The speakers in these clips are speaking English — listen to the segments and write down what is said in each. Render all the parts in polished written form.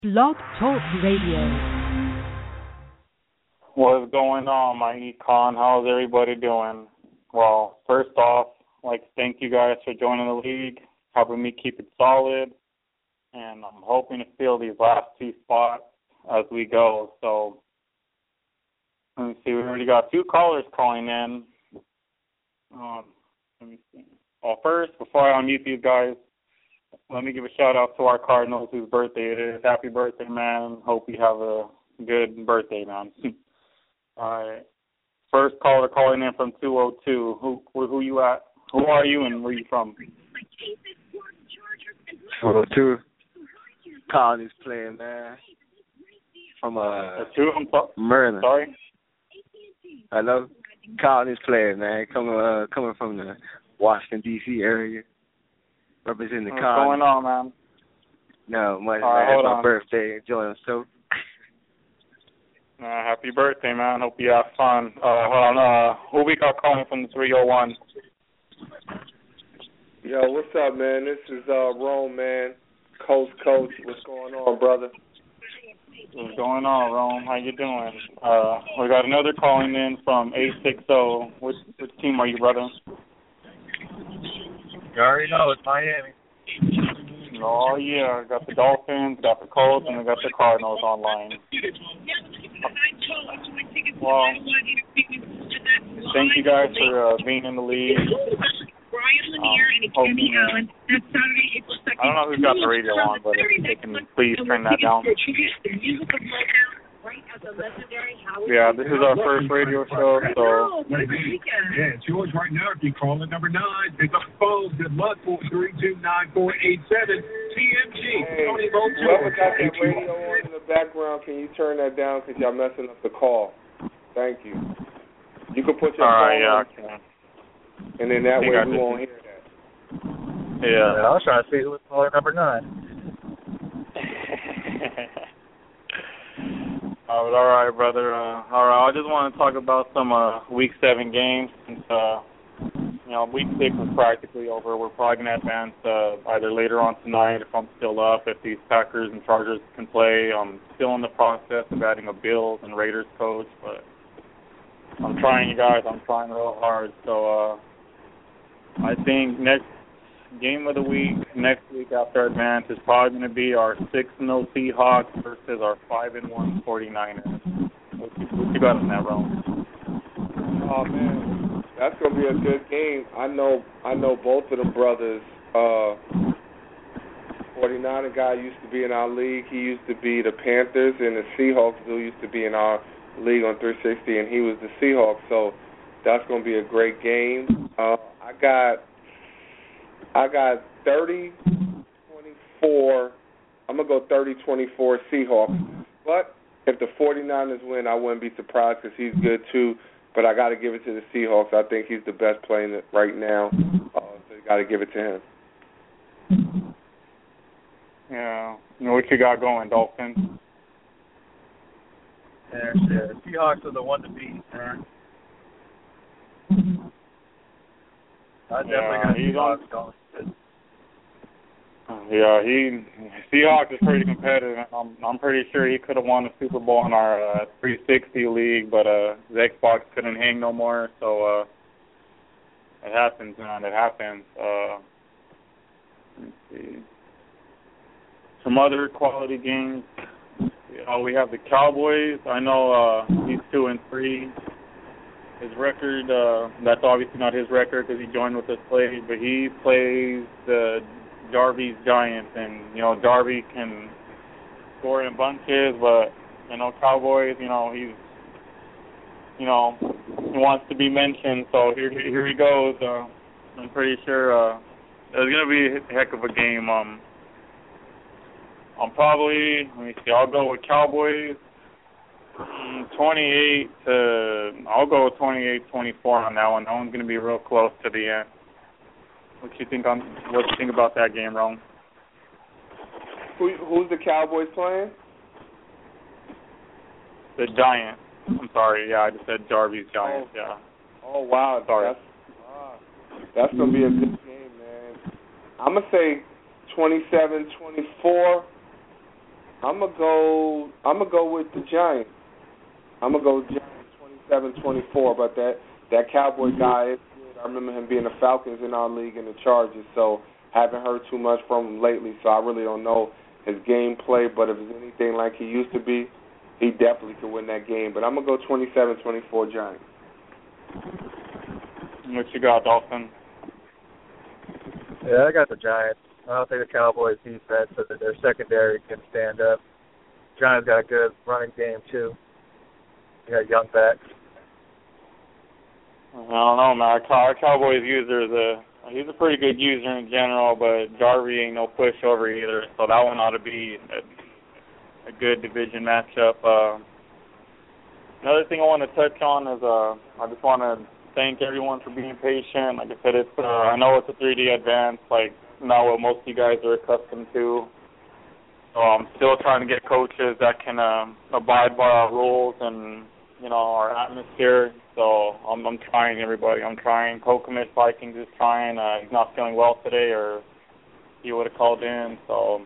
Blog Talk Radio. What's going on, my econ? How's everybody doing? Well, first off, I'd like to thank you guys for joining the league, helping me keep it solid, and I'm hoping to fill these last two spots as we go. So, let me see, we already got two callers calling in. Let me see. Well, first, before I unmute these guys, let me give a shout-out to our Cardinals whose birthday it is. Happy birthday, man. Hope you have a good birthday, man. All right. First caller calling in from 202. Who you at? Who are you and where you from? 202. Colin is playing, man. From Maryland. Sorry? Hello? Colin is playing, man. Coming from the Washington, D.C. area. Representing the What's Colin. going on, man? No, much, right, man. It's my on. birthday. Enjoying myself. Happy birthday, man. Hope you have fun. Hold on. Who we got calling from the 301? Yo, what's up, man? This is Rome, man. Coach. What's going on, brother? What's going on, Rome? How you doing? We got another calling in from 860. Which team are you, brother? You already know, it's Miami. Oh, yeah. Got the Dolphins, got the Colts, and we got the Cardinals online. Well, thank you guys for being in the league. I don't know who's got the radio on, but if they can please turn that down. Yeah, this is our first radio show, so... Yeah, it's yours right now. If you call it number 9, pick up the phone. Good luck, 432-9487. TMG. Hey, Tony whoever got that radio on in the background, can you turn that down because y'all messing up the call? Thank you. You can put your phone on, okay. and then that way we won't hear that. Yeah, I was trying to see who was caller number 9. All right, brother. All right, I just want to talk about some Week 7 games. Since, Week 6 is practically over. We're probably going to advance either later on tonight if I'm still up, if these Packers and Chargers can play. I'm still in the process of adding a Bills and Raiders coach, but I'm trying, you guys. I'm trying real hard. So I think next game of the week, next week after advance, is probably going to be our 6-0 Seahawks versus our 5-1 49ers. What you got on that, Ron? Oh man, that's gonna be a good game. I know both of them brothers. 49er guy used to be in our league. He used to be the Panthers, and the Seahawks who used to be in our league on 360, and he was the Seahawks. So that's gonna be a great game. I got 30-24. I'm going to go 30-24 Seahawks. But if the 49ers win, I wouldn't be surprised because he's good too. But I got to give it to the Seahawks. I think he's the best player right now. So you got to give it to him. Yeah. What you got going, Dolphins? Yeah, the Seahawks are the one to beat, man. I definitely got Seahawks going. Yeah, Seahawks is pretty competitive. I'm pretty sure he could have won the Super Bowl in our 360 league, but the Xbox couldn't hang no more. So it happens, man. It happens. Let's see. Some other quality games. We have the Cowboys. I know he's 2-3. His record, that's obviously not his record because he joined with us late, but he plays the Darby's Giants, and, Darby can score in bunches, but, Cowboys, he wants to be mentioned, so here he goes. I'm pretty sure it's going to be a heck of a game. I'll go with Cowboys. 28 I'll go 28-24 on that one. That one's going to be real close to the end. What you think about that game, Ron? Who's the Cowboys playing? The Giants. I'm sorry. Yeah, I just said Darby's Giants. Yeah. Oh wow. Sorry. That's going to be a good game, man. I'm going to say 27-24. I'm gonna go with the Giants. I'm gonna go Giants 27-24. But that Cowboy guy is good. I remember him being the Falcons in our league and the Chargers. So haven't heard too much from him lately. So I really don't know his gameplay. But if it's anything like he used to be, he definitely could win that game. But I'm gonna go 27-24 Giants. What you got, Dolphin? Yeah, I got the Giants. I don't think the Cowboys defense so that their secondary can stand up. Giants got a good running game too. You got young backs. I don't know, man. Our Cowboys user he's a pretty good user in general, but Jarvie ain't no pushover either. So that one ought to be a good division matchup. Another thing I want to touch on is I just want to thank everyone for being patient. Like I said, it's I know it's a 3D advance, like not what most of you guys are accustomed to. So I'm still trying to get coaches that can abide by our rules and, you know, our atmosphere. So I'm trying, everybody. I'm trying. Kokomish Vikings is trying. He's not feeling well today, or he would have called in. So,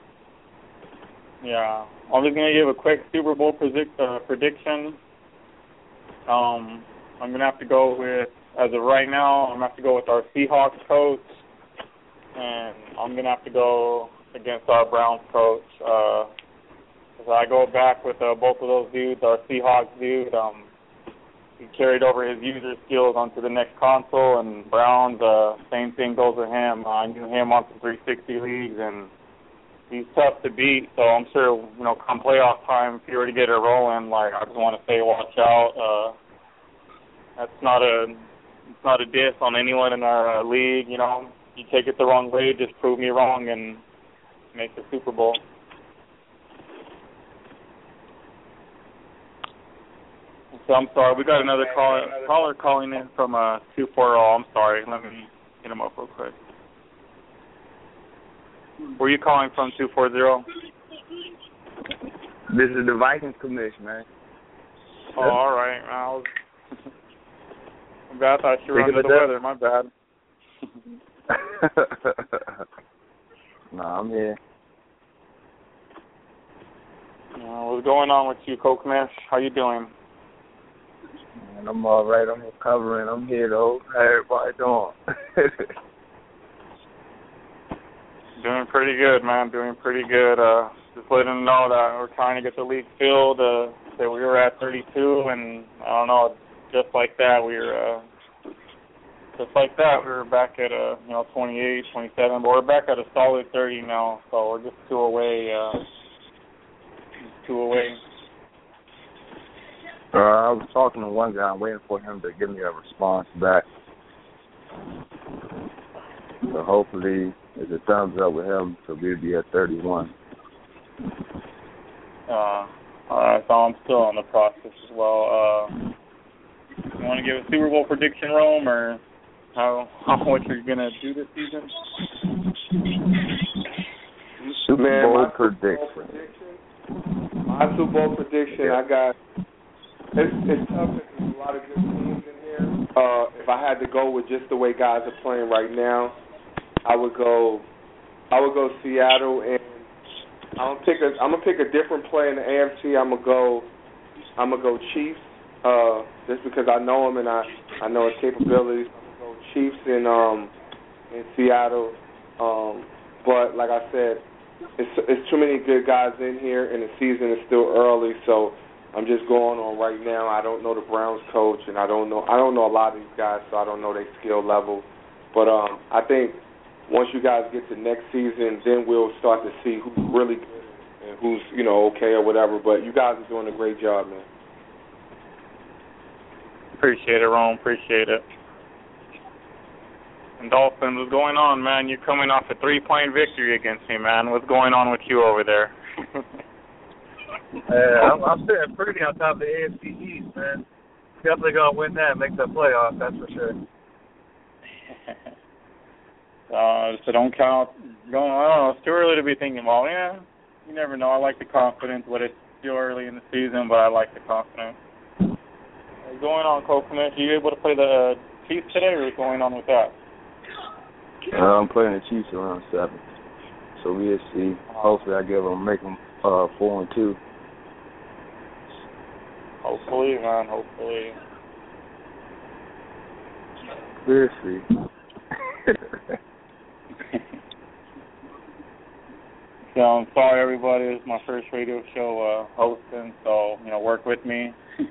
yeah. I'm just going to give a quick Super Bowl prediction. I'm going to have to go with, as of right now, I'm going to have to go with our Seahawks coach. And I'm going to have to go against our Browns coach. As I go back with both of those dudes, our Seahawks dude, he carried over his user skills onto the next console, and Browns, same thing goes with him. I knew him on some 360 leagues, and he's tough to beat. So I'm sure, you know, come playoff time, if you were to get it rolling, like, I just want to say watch out. That's not a diss on anyone in our league, you know. You take it the wrong way, just prove me wrong and make the Super Bowl. So I'm sorry, we got another caller calling in from 240. I'm sorry, let me get him up real quick. Where are you calling from, 240? This is the Vikings commission, man. Oh, all right. I thought you were under the weather. My bad. No, I'm here. What's going on with you, Kokomish? How you doing? Man, I'm all right. I'm recovering. I'm here, though. How everybody doing? Doing pretty good, man. Doing pretty good. Just letting them know that we're trying to get the league filled. That we were at 32, and I don't know, just like that, we were back at 28, 27, but we're back at a solid 30 now. So we're just two away. I was talking to one guy. I'm waiting for him to give me a response back. So hopefully, it's a thumbs up with him, so we'll be at 31. All right, so I'm still on the process as well. You want to give a Super Bowl prediction, Rome, or what you're gonna do this season? Super Bowl prediction. My Super Bowl prediction, I got. It's tough because there's a lot of good teams in here. If I had to go with just the way guys are playing right now, I would go Seattle, and I'm gonna pick a different play in the AFC. I'm gonna go Chiefs, just because I know him and I know his capabilities. I'm gonna go Chiefs in Seattle, but like I said, it's too many good guys in here, and the season is still early, so I'm just going on right now. I don't know the Browns coach, and I don't know a lot of these guys, so I don't know their skill level. But I think once you guys get to next season, then we'll start to see who's really good and who's, okay or whatever. But you guys are doing a great job, man. Appreciate it, Rome. Appreciate it. And Dolphin, what's going on, man? You're coming off a 3-point victory against me, man. What's going on with you over there? I'm sitting pretty on top of the AFC East, man. Definitely going to win that and make the playoffs, that's for sure. So don't count. I don't know. It's too early to be thinking, well, yeah, you never know. I like the confidence, but it's still early in the season, but I like the confidence. What's going on, Kokomish? Are you able to play the Chiefs today, or what's going on with that? I'm playing the Chiefs around 7. So we'll see. Hopefully I make them 4-2. Hopefully, man. Hopefully. We'll see. So I'm sorry, everybody. This is my first radio show hosting, so work with me.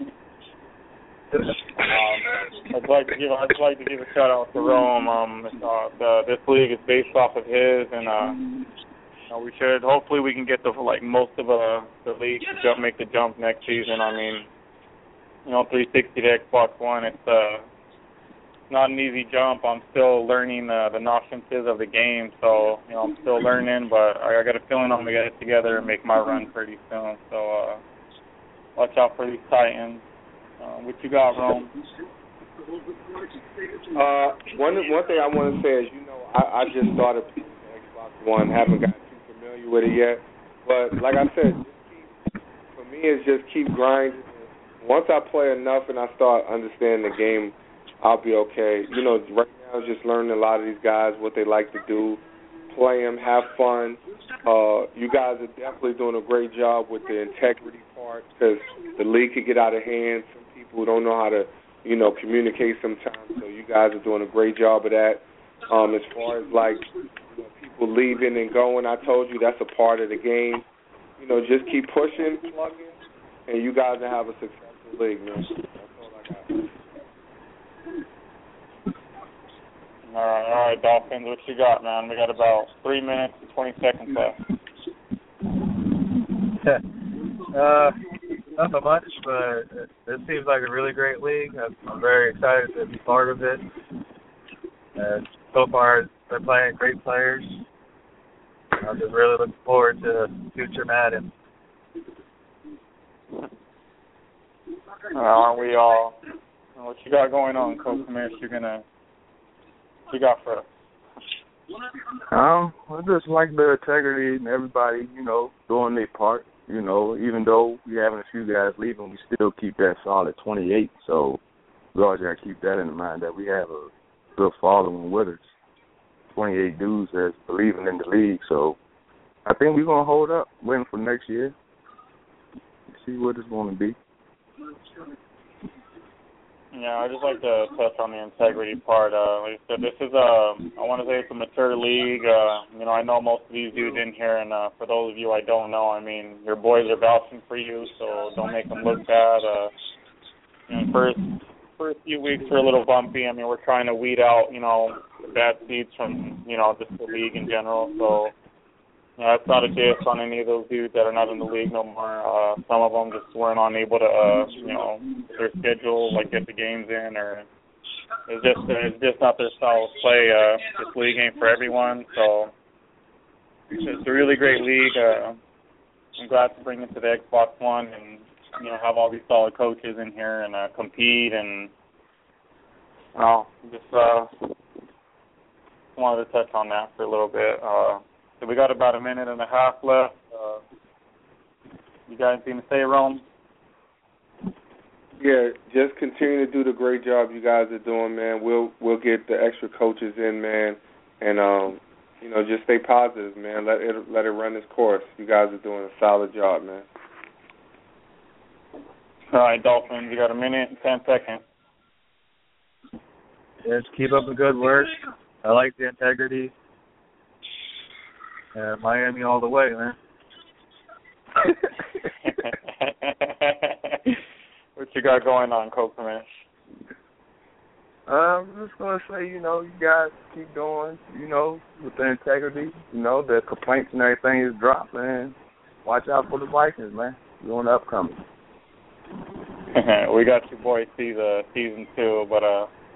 I'd just like to give a shout out to Rome. This league is based off of his, and hopefully we can get most of the league to make the jump next season. I mean, 360 to Xbox One, it's not an easy jump. I'm still learning the nuances of the game, so I'm still learning, but I got a feeling I'm gonna get it together and make my run pretty soon. So watch out for these Titans. What you got, Rome? One thing I want to say is, I just started playing the Xbox One, haven't gotten too familiar with it yet, but like I said, for me it's just keep grinding. Once I play enough and I start understanding the game, I'll be okay. Right now just learning a lot of these guys, what they like to do, play them, have fun. You guys are definitely doing a great job with the integrity part, because the league could get out of hand. Some people don't know how to, communicate sometimes, so you guys are doing a great job of that. As far as, people leaving and going, I told you that's a part of the game. Just keep pushing, plugging, and you guys will have a successful league, man. That's all I got. All right, Dolphins, what you got, man? We got about 3 minutes and 20 seconds left. Not much, but it seems like a really great league. I'm very excited to be part of it. So far, they're playing great players. I'm just really looking forward to future Madden. Aren't we all? What you got going on, Coach Mish? What you got for us? I just like the integrity and everybody, doing their part. Even though we having a few guys leaving, we still keep that solid 28. So we always got to keep that in mind, that we have a good following with us. 28 dudes that's believing in the league. So I think we're going to hold up, waiting for next year. See what it's going to be. Yeah, I just like to touch on the integrity part. Like I said, this is I want to say it's a mature league. I know most of these dudes in here, and for those of you I don't know, I mean, your boys are vouching for you, so don't make them look bad. First few weeks were a little bumpy. I mean, we're trying to weed out, the bad seeds from, just the league in general. So, that's not a diss on any of those dudes that are not in the league no more. Some of them just weren't unable to, their schedule, get the games in, or it's just not their style of play. This league ain't for everyone, so it's a really great league. I'm glad to bring it to the Xbox One and, have all these solid coaches in here and compete, and just wanted to touch on that for a little bit. So we got about a minute and a half left. You got anything to say, Rome? Yeah, just continue to do the great job you guys are doing, man. We'll get the extra coaches in, man, and just stay positive, man. Let it run its course. You guys are doing a solid job, man. All right, Dolphins, you got a minute and 10 seconds. Just keep up the good work. I like the integrity. Miami all the way, man. What you got going on, Coach Mish? I'm just going to say, you guys keep going, with the integrity. The complaints and everything is dropped, man. Watch out for the Vikings, man. We're on the upcoming. We got your boy season 2, but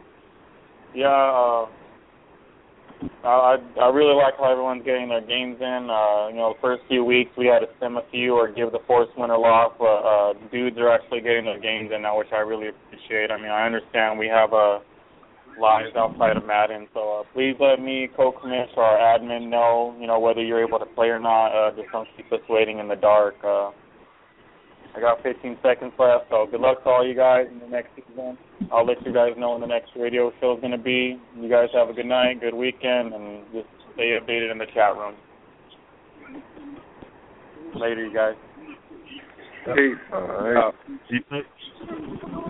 I really like how everyone's getting their games in. The first few weeks we had to sim a few or give the forced winner loss, but dudes are actually getting their games in now, which I really appreciate. I mean, I understand we have lives outside of Madden, so please let me, Coach Mish, or our admin know, whether you're able to play or not. Just don't keep us waiting in the dark. I got 15 seconds left, so good luck to all you guys in the next season. I'll let you guys know when the next radio show is going to be. You guys have a good night, good weekend, and just stay updated in the chat room. Later, you guys. Peace. All right. Peace.